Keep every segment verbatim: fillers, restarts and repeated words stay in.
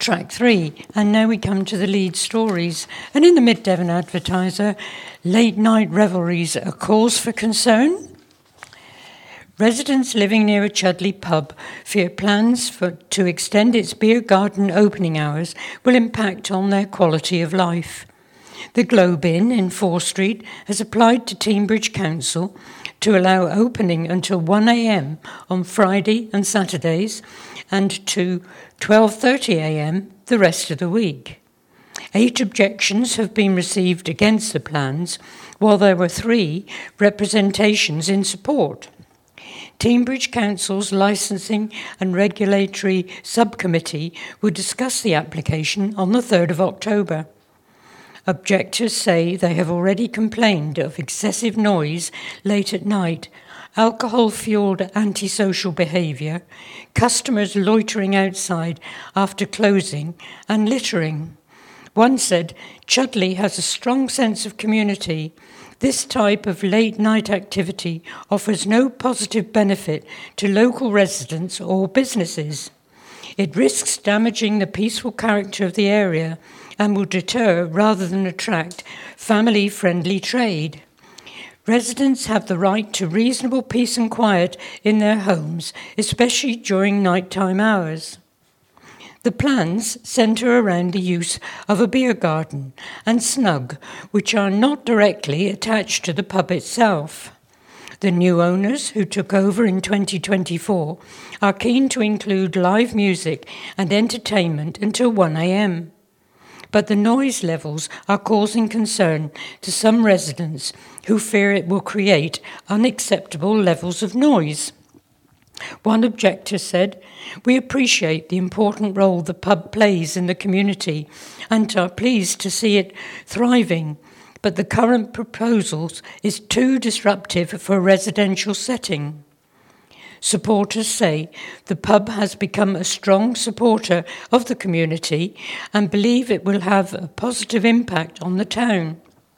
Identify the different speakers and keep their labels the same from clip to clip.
Speaker 1: track three, and now we come to the lead stories. And in the Mid Devon Advertiser, late night revelries, a cause for concern? Residents living near a Chudley pub fear plans for, to extend its beer garden opening hours will impact on their quality of life. The Globe Inn in Fore Street has applied to Teignbridge Council to allow opening until one a.m. on Friday and Saturdays and to twelve thirty a.m. the rest of the week. Eight objections have been received against the plans, while there were three representations in support. Teignbridge Council's Licensing and Regulatory Subcommittee will discuss the application on the third of October. Objectors say they have already complained of excessive noise late at night, alcohol-fueled antisocial behaviour, customers loitering outside after closing, and littering. One said, Chudley has a strong sense of community. This type of late-night activity offers no positive benefit to local residents or businesses. It risks damaging the peaceful character of the area and will deter rather than attract family-friendly trade. Residents have the right to reasonable peace and quiet in their homes, especially during nighttime hours. The plans centre around the use of a beer garden and snug, which are not directly attached to the pub itself. The new owners, who took over in twenty twenty-four, are keen to include live music and entertainment until one a.m. But the noise levels are causing concern to some residents who fear it will create unacceptable levels of noise. One objector said, "We appreciate the important role the pub plays in the community and are pleased to see it thriving, but the current proposals is too disruptive for a residential setting." Supporters say the pub has become a strong supporter of the community and believe it will have a positive impact on the town.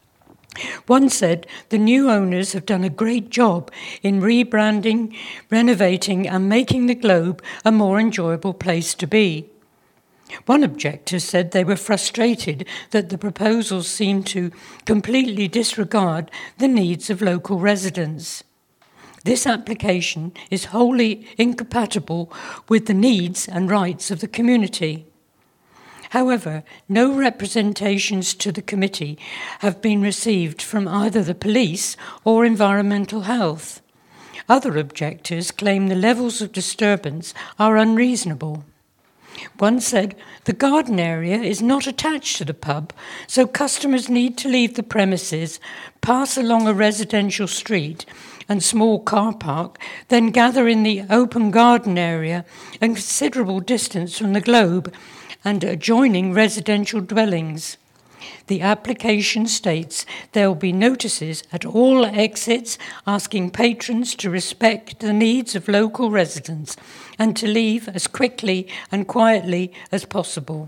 Speaker 1: One said the new owners have done a great job in rebranding, renovating and making the Globe a more enjoyable place to be. One objector said they were frustrated that the proposals seemed to completely disregard the needs of local residents. This application is wholly incompatible with the needs and rights of the community. However, no representations to the committee have been received from either the police or environmental health. Other objectors claim the levels of disturbance are unreasonable. One said the garden area is not attached to the pub, so customers need to leave the premises, pass along a residential street and small car park, then gather in the open garden area a considerable distance from the Globe and adjoining residential dwellings. The application states there will be notices at all exits asking patrons to respect the needs of local residents and to leave as quickly and quietly as possible.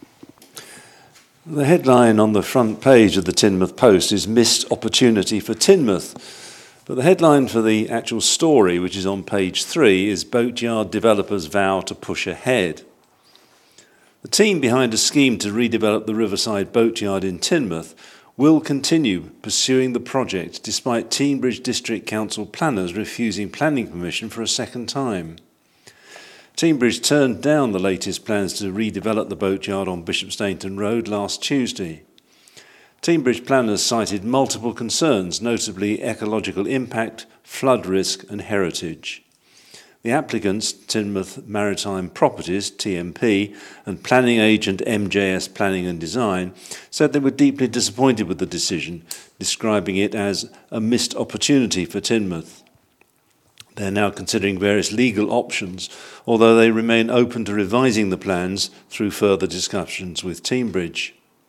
Speaker 2: The headline on the front page of the Teignmouth Post is Missed Opportunity for Teignmouth. But the headline for the actual story, which is on page three, is Boatyard Developers Vow to Push Ahead. The team behind a scheme to redevelop the Riverside Boatyard in Teignmouth will continue pursuing the project despite Teignbridge District Council planners refusing planning permission for a second time. Teignbridge turned down the latest plans to redevelop the boatyard on Bishopstainton Road last Tuesday. Teignbridge planners cited multiple concerns, notably ecological impact, flood risk and heritage. The applicants, Teignmouth Maritime Properties, T M P, and planning agent M J S Planning and Design, said they were deeply disappointed with the decision, describing it as a missed opportunity for Teignmouth. They are now considering various legal options, although they remain open to revising the plans through further discussions with Teignbridge.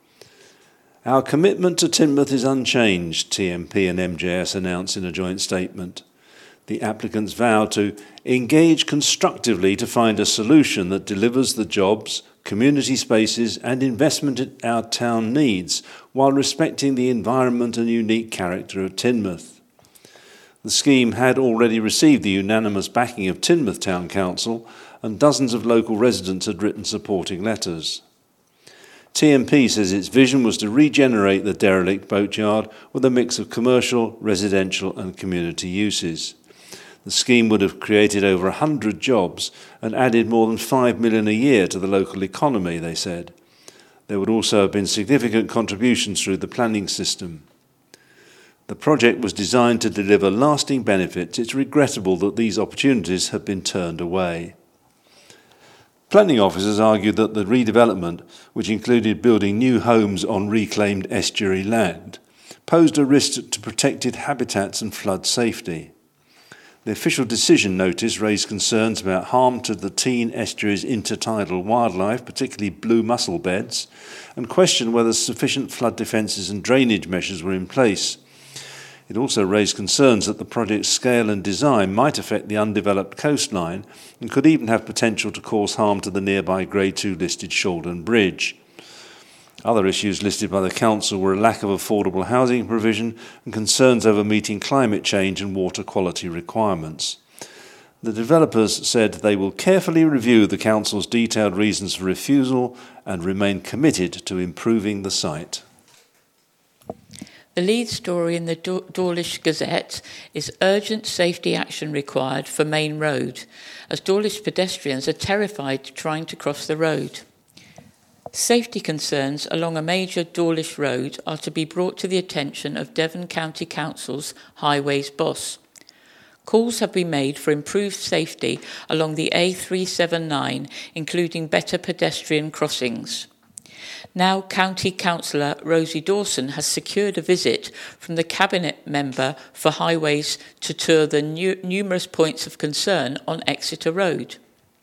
Speaker 2: Our commitment to Teignmouth is unchanged, T M P and M J S announced in a joint statement. The applicants vow to engage constructively to find a solution that delivers the jobs, community spaces and investment our town needs while respecting the environment and unique character of Teignmouth. The scheme had already received the unanimous backing of Teignmouth Town Council and dozens of local residents had written supporting letters. T M P says its vision was to regenerate the derelict boatyard with a mix of commercial, residential and community uses. The scheme would have created over one hundred jobs and added more than five million a year to the local economy, they said. There would also have been significant contributions through the planning system. The project was designed to deliver lasting benefits. It's regrettable that these opportunities have been turned away. Planning officers argued that the redevelopment, which included building new homes on reclaimed estuary land, posed a risk to protected habitats and flood safety. The official decision notice raised concerns about harm to the Tees estuary's intertidal wildlife, particularly blue mussel beds, and questioned whether sufficient flood defences and drainage measures were in place. It also raised concerns that the project's scale and design might affect the undeveloped coastline and could even have potential to cause harm to the nearby Grade two listed Shaldon Bridge. Other issues listed by the Council were a lack of affordable housing provision and concerns over meeting climate change and water quality requirements. The developers said they will carefully review the Council's detailed reasons for refusal and remain committed to improving the site.
Speaker 3: The lead story in the Dawlish Gazette is urgent safety action required for Main Road, as Dawlish pedestrians are terrified trying to cross the road. Safety concerns along a major Dawlish road are to be brought to the attention of Devon County Council's Highways boss. Calls have been made for improved safety along the A three seventy-nine, including better pedestrian crossings. Now, County Councillor Rosie Dawson has secured a visit from the Cabinet Member for Highways to tour the nu- numerous points of concern on Exeter Road.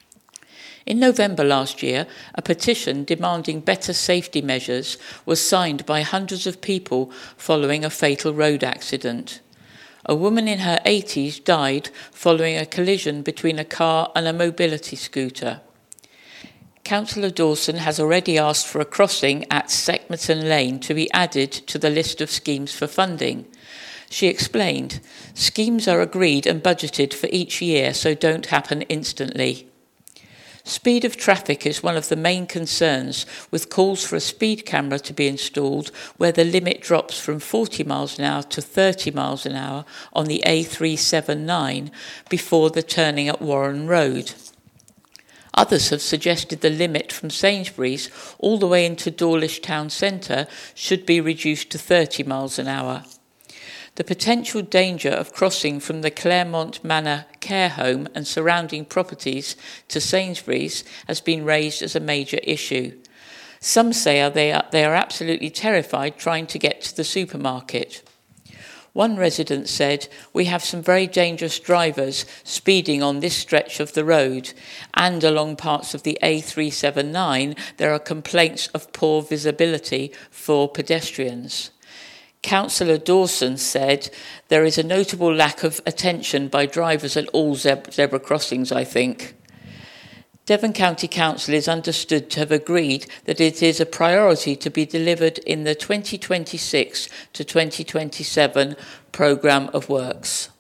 Speaker 3: In November last year, a petition demanding better safety measures was signed by hundreds of people following a fatal road accident. A woman in her eighties died following a collision between a car and a mobility scooter. Councillor Dawson has already asked for a crossing at Seckmerton Lane to be added to the list of schemes for funding. She explained, schemes are agreed and budgeted for each year, so don't happen instantly. Speed of traffic is one of the main concerns, with calls for a speed camera to be installed where the limit drops from forty miles an hour to thirty miles an hour on the A three seventy-nine before the turning at Warren Road. Others have suggested the limit from Sainsbury's all the way into Dawlish Town Centre should be reduced to thirty miles an hour. The potential danger of crossing from the Claremont Manor care home and surrounding properties to Sainsbury's has been raised as a major issue. Some say they are, they are absolutely terrified trying to get to the supermarket. One resident said, "We have some very dangerous drivers speeding on this stretch of the road, and along parts of the A three seventy-nine there are complaints of poor visibility for pedestrians." Councillor Dawson said, "There is a notable lack of attention by drivers at all zebra crossings, I think." Devon County Council is understood to have agreed that it is a priority to be delivered in the twenty twenty-six to twenty twenty-seven programme of works.